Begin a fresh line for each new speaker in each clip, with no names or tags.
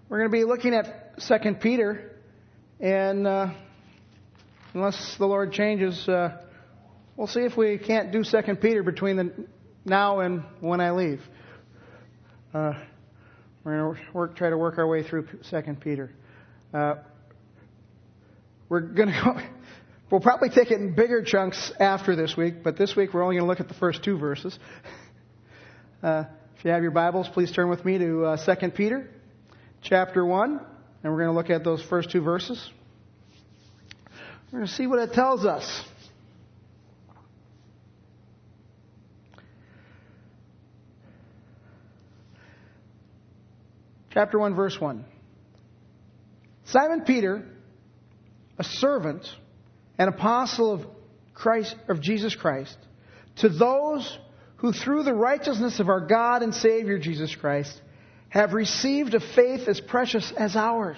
We're going to be looking at 2 Peter, and unless the Lord changes, we'll see if we can't do 2 Peter between now and when I leave. We're going to try to work our way through 2 Peter. We're going to go. We'll probably take it in bigger chunks after this week, but this week we're only going to look at the first 2 verses. If you have your Bibles, please turn with me to 2 Peter chapter 1, and we're going to look at those first 2 verses. We're going to see what it tells us. Chapter 1, verse 1. Simon Peter, a servant and apostle of Jesus Christ, to those who through the righteousness of our God and Savior Jesus Christ have received a faith as precious as ours.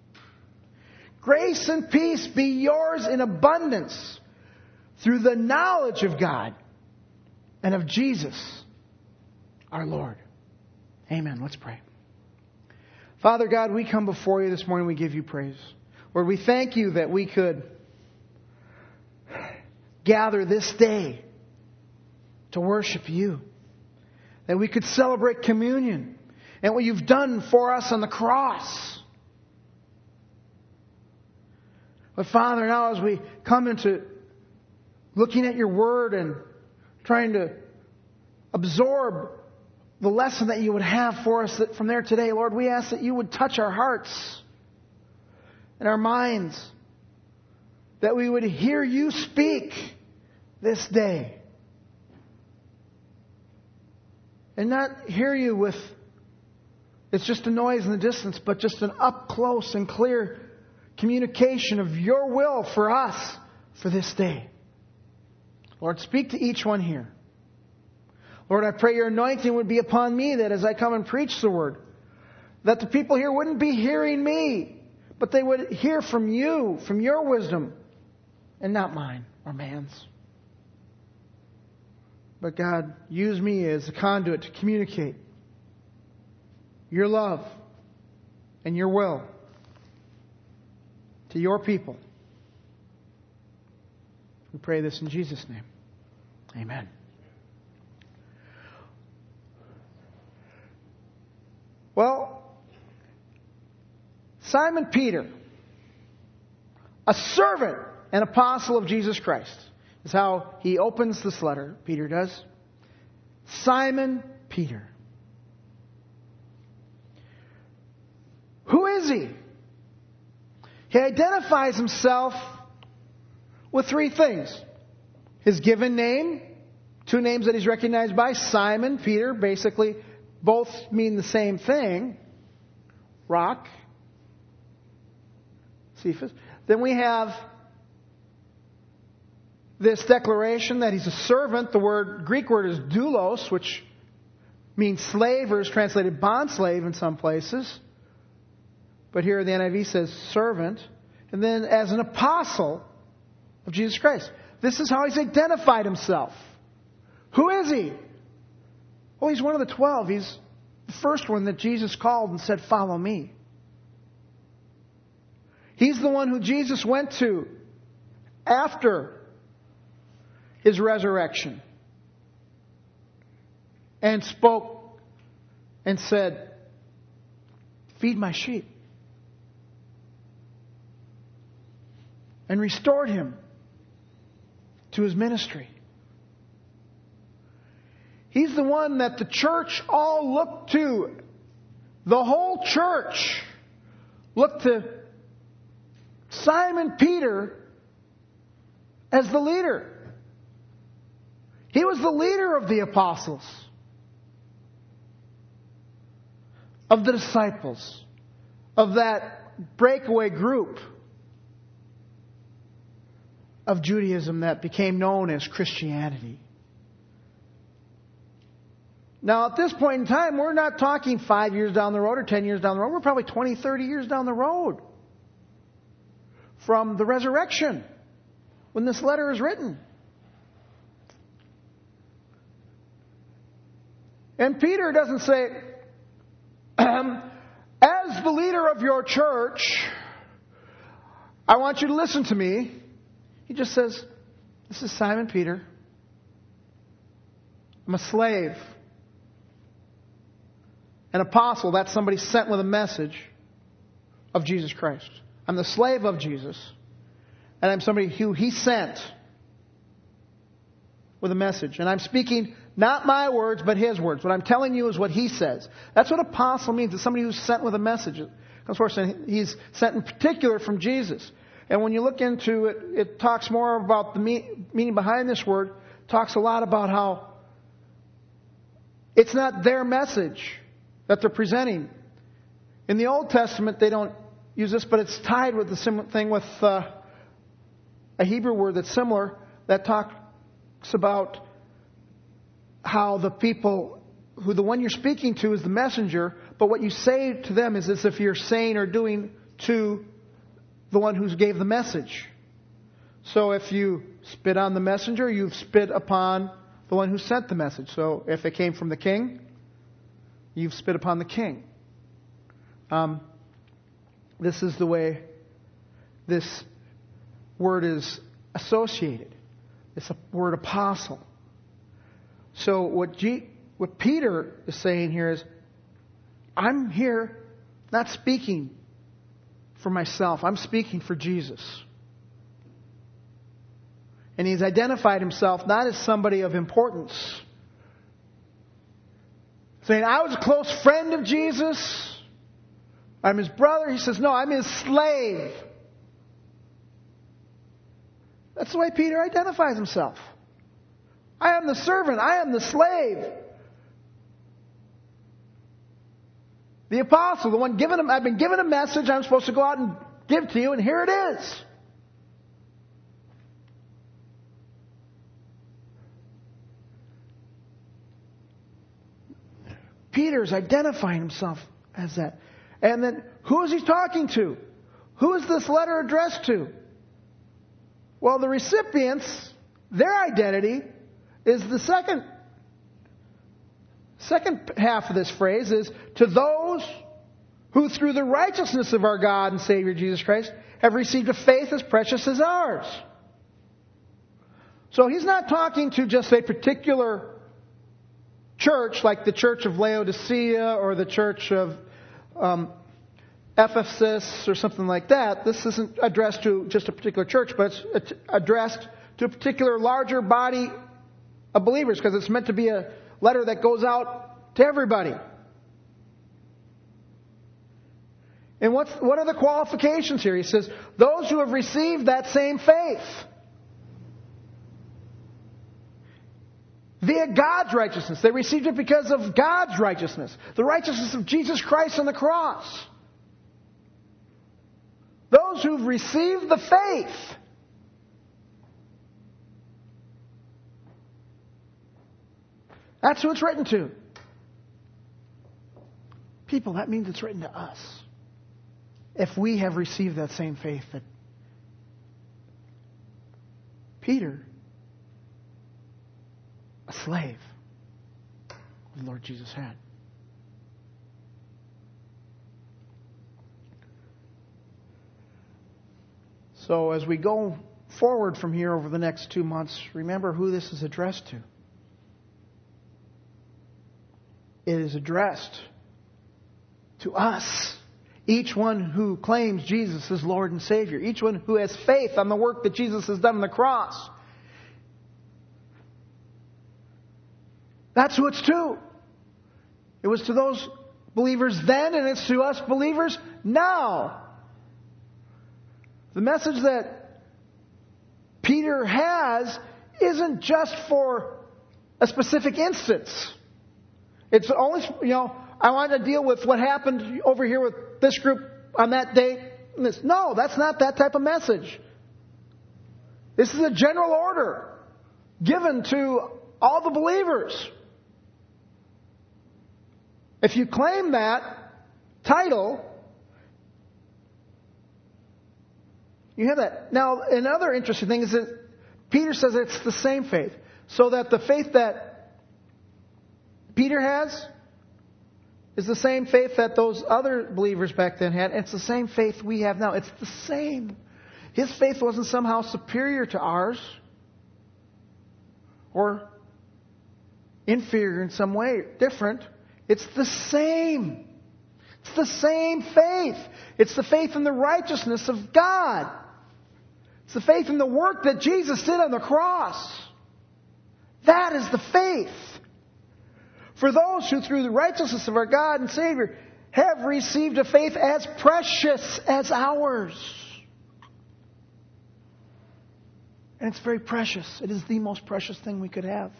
Grace and peace be yours in abundance through the knowledge of God and of Jesus our Lord. Amen. Let's pray. Father God, we come before you this morning. We give you praise. Lord, we thank you that we could gather this day to worship you. That we could celebrate communion and what you've done for us on the cross. But Father, now as we come into looking at your word and trying to absorb the lesson that you would have for us from there today, Lord, we ask that you would touch our hearts and our minds. That we would hear you speak this day. And not hear you with, it's just a noise in the distance, but just an up close and clear communication of your will for us for this day. Lord, speak to each one here. Lord, I pray your anointing would be upon me, that as I come and preach the word, that the people here wouldn't be hearing me, but they would hear from you, from your wisdom, and not mine or man's. But God, use me as a conduit to communicate your love and your will to your people. We pray this in Jesus' name. Amen. Well, Simon Peter, a servant and apostle of Jesus Christ, is how he opens this letter. Peter does. Simon Peter. Who is he? He identifies himself with 3 things. His given name, 2 names that he's recognized by, Simon, Peter, basically both mean the same thing. Rock. Cephas. Then we have this declaration that he's a servant. The Greek word is doulos, which means slave, or is translated bond slave in some places. But here the NIV says servant. And then as an apostle of Jesus Christ. This is how he's identified himself. Who is he? Well, he's one of the 12. He's the first one that Jesus called and said, "Follow me." He's the one who Jesus went to after his resurrection and spoke and said, "Feed my sheep." And restored him to his ministry. He's the one that the church all looked to. The whole church looked to Simon Peter as the leader. He was the leader of the apostles, of the disciples, of that breakaway group of Judaism that became known as Christianity. Now, at this point in time, we're not talking 5 years down the road or 10 years down the road. We're probably 20, 30 years down the road from the resurrection when this letter is written. And Peter doesn't say, as as the leader of your church, I want you to listen to me. He just says, this is Simon Peter. I'm a slave. An apostle, that's somebody sent with a message of Jesus Christ. I'm the slave of Jesus. And I'm somebody who He sent with a message. And I'm speaking not my words, but His words. What I'm telling you is what He says. That's what apostle means. It's somebody who's sent with a message. Of course, He's sent in particular from Jesus. And when you look into it, it talks more about the meaning behind this word. It talks a lot about how it's not their message that they're presenting. In the Old Testament, they don't use this, but it's tied with the similar thing with a Hebrew word that's similar that talks about how the people, who the one you're speaking to is the messenger, but what you say to them is as if you're saying or doing to the one who gave the message. So if you spit on the messenger, you've spit upon the one who sent the message. So if it came from the king, you've spit upon the king. This is the way this word is associated. It's a word apostle. So what Peter is saying here is, I'm here not speaking for myself. I'm speaking for Jesus. And he's identified himself not as somebody of importance. Saying, I was a close friend of Jesus. I'm his brother. He says, no, I'm his slave. That's the way Peter identifies himself. I am the servant. I am the slave. The apostle, the one given him, I've been given a message I'm supposed to go out and give to you, and here it is. Peter's identifying himself as that. And then, who is he talking to? Who is this letter addressed to? Well, the recipients, their identity is the second half of this phrase is to those who through the righteousness of our God and Savior Jesus Christ have received a faith as precious as ours. So he's not talking to just a particular church like the church of Laodicea or the church of Ephesus or something like that. This isn't addressed to just a particular church, but it's addressed to a particular larger body of believers because it's meant to be a letter that goes out to everybody. And what are the qualifications here? He says, those who have received that same faith via God's righteousness. They received it because of God's righteousness. The righteousness of Jesus Christ on the cross. Those who've received the faith. That's who it's written to. People, that means it's written to us. If we have received that same faith that Peter, a slave of the Lord Jesus, had. So as we go forward from here over the next 2 months, remember who this is addressed to. It is addressed to us. Each one who claims Jesus as Lord and Savior. Each one who has faith on the work that Jesus has done on the cross. That's who it's to. It was to those believers then, and it's to us believers now. The message that Peter has isn't just for a specific instance. It's only, I want to deal with what happened over here with this group on that date. No, that's not that type of message. This is a general order given to all the believers. If you claim that title, you have that. Now, another interesting thing is that Peter says it's the same faith. So that the faith that Peter has is the same faith that those other believers back then had. It's the same faith we have now. It's the same. His faith wasn't somehow superior to ours or inferior in some way, different. It's the same. It's the same faith. It's the faith in the righteousness of God. It's the faith in the work that Jesus did on the cross. That is the faith. For those who through the righteousness of our God and Savior have received a faith as precious as ours. And it's very precious. It is the most precious thing we could have.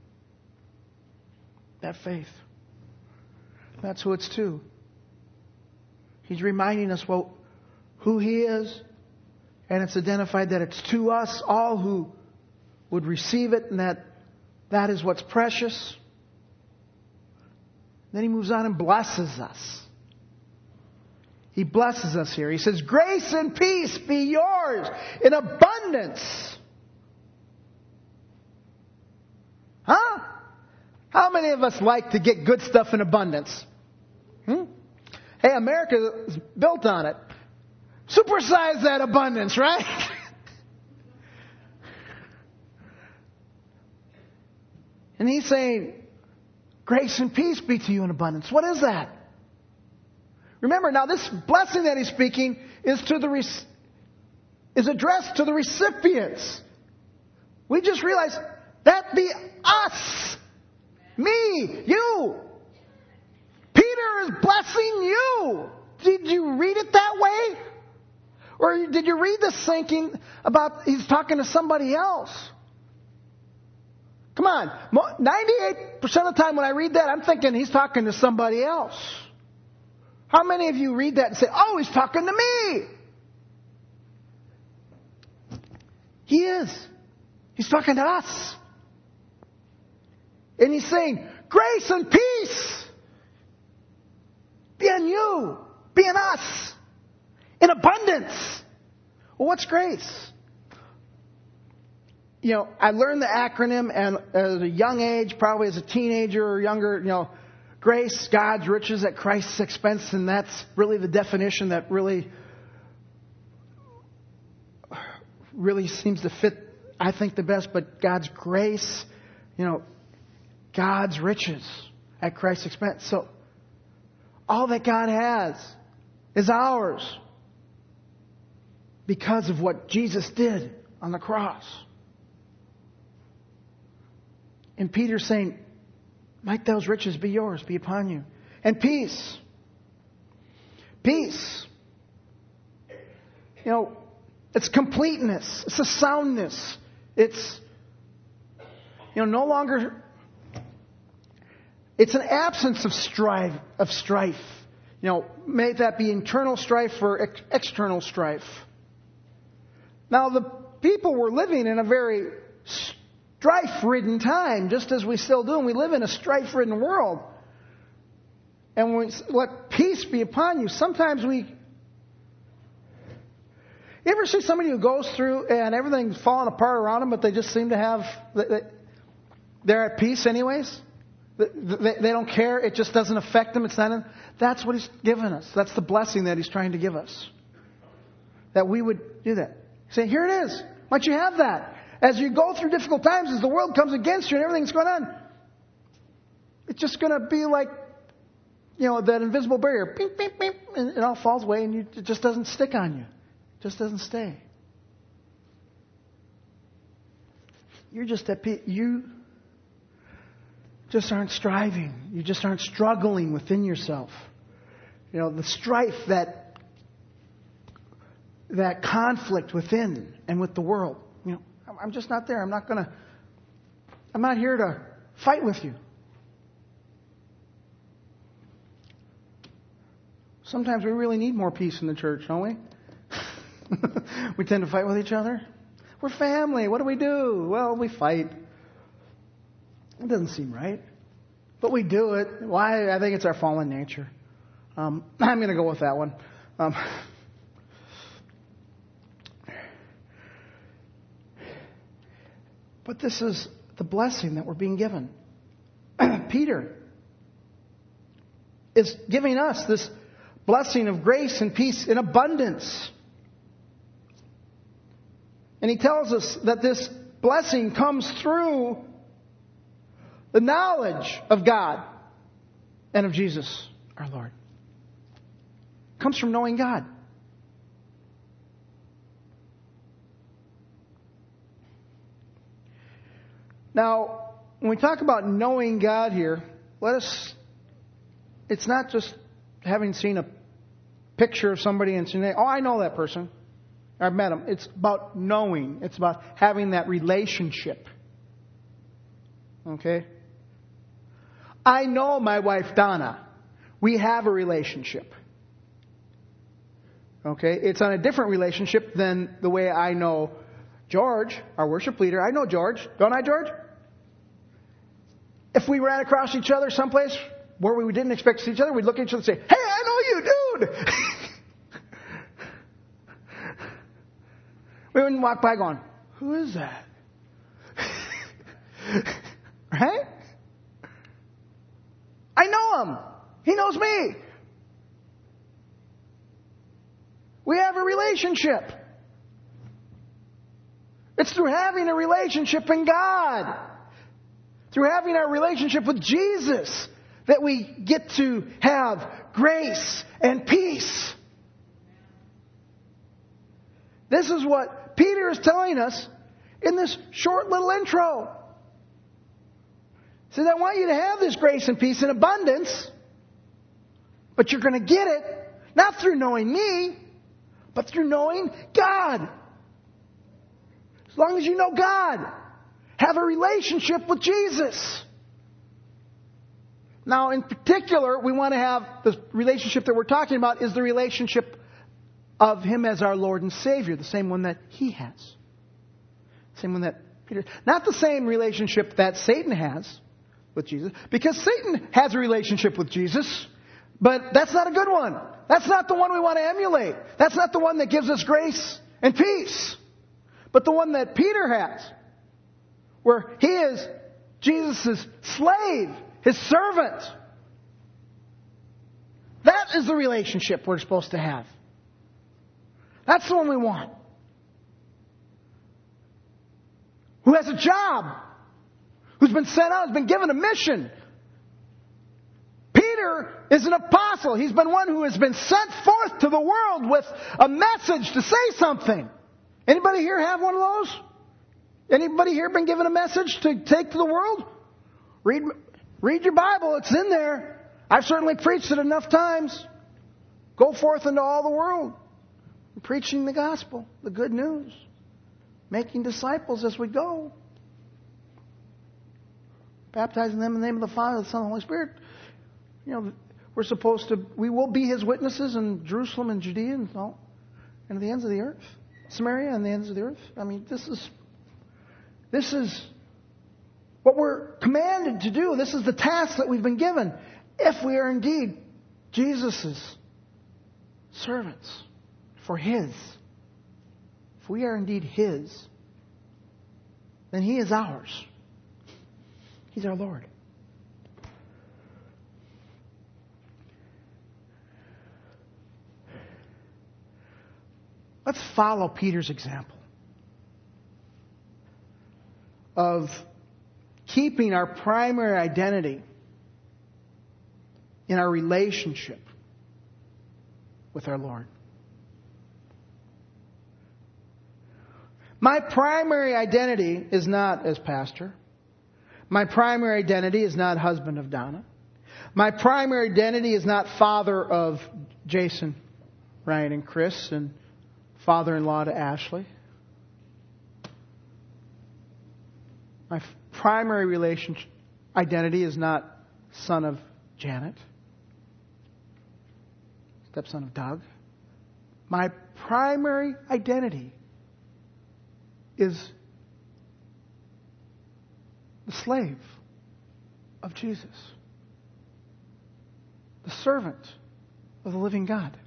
That faith. That's who it's to. He's reminding us who He is. And it's identified that it's to us, all who would receive it, and that is what's precious. Then He moves on and blesses us. He blesses us here. He says, grace and peace be yours in abundance. Huh? How many of us like to get good stuff in abundance? Hey, America is built on it. Supersize that abundance, right? And He's saying, grace and peace be to you in abundance. What is that? Remember, now this blessing that He's speaking is addressed to the recipients. We just realized that be us. Me. You. Peter is blessing you. Did you read it that way? Or did you read this thinking about He's talking to somebody else? Come on. 98% of the time when I read that, I'm thinking He's talking to somebody else. How many of you read that and say, oh, He's talking to me? He is. He's talking to us. And He's saying, grace and peace be on you, be in us, in abundance. Well, what's grace? You know, I learned the acronym and at a young age, probably as a teenager or younger, grace, God's riches at Christ's expense. And that's really the definition that really seems to fit, I think, the best. But God's grace, God's riches at Christ's expense. So all that God has is ours because of what Jesus did on the cross. And Peter's saying, might those riches be yours, be upon you. And peace. Peace. It's completeness. It's a soundness. It's, no longer... It's an absence of strife. May that be internal strife or external strife. Now, the people were living in a very strife-ridden time, just as we still do, and we live in a strife-ridden world. And when we let peace be upon you, sometimes you ever see somebody who goes through and everything's falling apart around them, but they just seem to they're at peace anyways? They don't care. It just doesn't affect them. That's what He's given us. That's the blessing that He's trying to give us. That we would do that. Say, here it is. Why don't you have that? As you go through difficult times, as the world comes against you and everything's going on, it's just going to be like, that invisible barrier. Beep, beep, beep, and it all falls away and it just doesn't stick on you. It just doesn't stay. You're just at peace. You just aren't striving. You just aren't struggling within yourself. The strife, that conflict within and with the world. I'm just not there. I'm not here to fight with you. Sometimes we really need more peace in the church, don't we? We tend to fight with each other. We're family. What do we do? Well, we fight. It doesn't seem right. But we do it. Why? I think it's our fallen nature. I'm going to go with that one. But this is the blessing that we're being given. Peter is giving us this blessing of grace and peace in abundance. And He tells us that this blessing comes through the knowledge of God and of Jesus, our Lord. It comes from knowing God. Now, when we talk about knowing God here, it's not just having seen a picture of somebody and saying, oh, I know that person. I've met him. It's about knowing. It's about having that relationship. Okay? I know my wife Donna. We have a relationship. Okay? It's on a different relationship than the way I know George, our worship leader. I know George. Don't I, George? If we ran across each other someplace where we didn't expect to see each other, we'd look at each other and say, hey, I know you, dude! We wouldn't walk by going, who is that? Right? I know him. He knows me. We have a relationship. It's through having a relationship in God, through having our relationship with Jesus, that we get to have grace and peace. This is what Peter is telling us in this short little intro. He says, I want you to have this grace and peace in abundance, but you're going to get it not through knowing me, but through knowing God. As long as you know God, have a relationship with Jesus. Now, in particular, we want to have the relationship that we're talking about is the relationship of Him as our Lord and Savior, the same one that He has. Same one that Peter... Not the same relationship that Satan has with Jesus, because Satan has a relationship with Jesus, but that's not a good one. That's not the one we want to emulate. That's not the one that gives us grace and peace. But the one that Peter has, where he is Jesus' slave, His servant. That is the relationship we're supposed to have. That's the one we want. Who has a job, who's been sent out, has been given a mission. Peter is an apostle. He's been one who has been sent forth to the world with a message to say something. Anybody here have one of those? Anybody here been given a message to take to the world? Read your Bible. It's in there. I've certainly preached it enough times. Go forth into all the world, preaching the gospel, the good news, making disciples as we go, baptizing them in the name of the Father, the Son, and the Holy Spirit. You know, we will be His witnesses in Jerusalem and Judea and all, and the ends of the earth, Samaria and the ends of the earth. I mean, this is what we're commanded to do. This is the task that we've been given. If we are indeed Jesus' servants for His, if we are indeed His, then He is ours. He's our Lord. Let's follow Peter's example of keeping our primary identity in our relationship with our Lord. My primary identity is not as pastor. My primary identity is not husband of Donna. My primary identity is not father of Jason, Ryan, and Chris, and father-in-law to Ashley. My primary identity is not son of Janet, stepson of Doug. My primary identity is the slave of Jesus, the servant of the living God.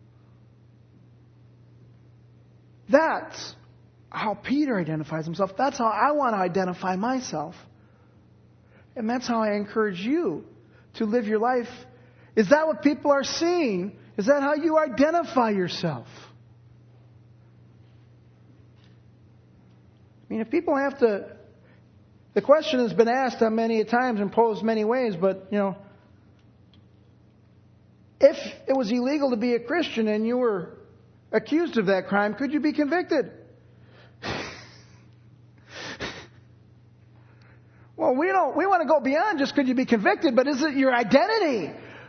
That's how Peter identifies himself. That's how I want to identify myself. And that's how I encourage you to live your life Is that what people are seeing? Is that how you identify yourself? I mean, if people have to... The question has been asked many times and posed many ways, but, if it was illegal to be a Christian and you were accused of that crime, could you be convicted? Well, we want to go beyond just could you be convicted, but is it your identity?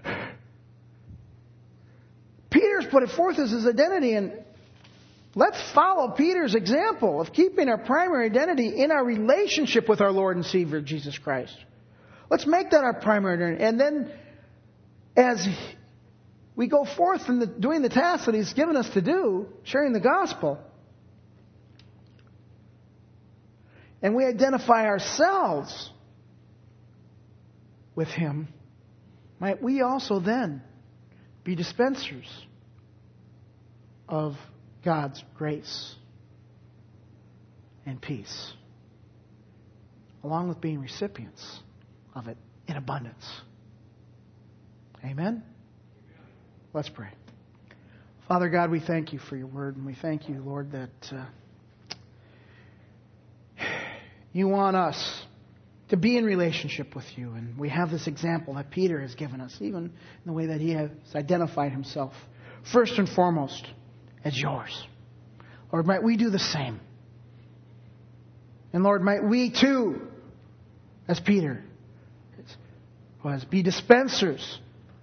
Peter's put it forth as his identity, and let's follow Peter's example of keeping our primary identity in our relationship with our Lord and Savior, Jesus Christ. Let's make that our primary identity. And then as we go forth in doing the task that He's given us to do, sharing the gospel, and we identify ourselves with Him, might we also then be dispensers of God's grace and peace, along with being recipients of it in abundance. Amen? Let's pray. Father God, we thank You for Your word, and we thank You, Lord, that You want us to be in relationship with You. And we have this example that Peter has given us, even in the way that he has identified himself, first and foremost, as Yours. Lord, might we do the same. And Lord, might we too, as Peter was, be dispensers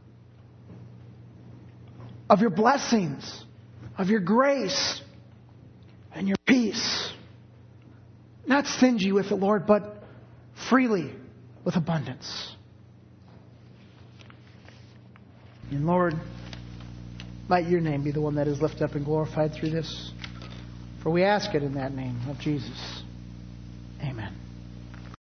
of Your blessings, of Your grace, and Your peace. Not stingy with it, Lord, but freely with abundance. And Lord, might Your name be the one that is lifted up and glorified through this. For we ask it in that name of Jesus. Amen.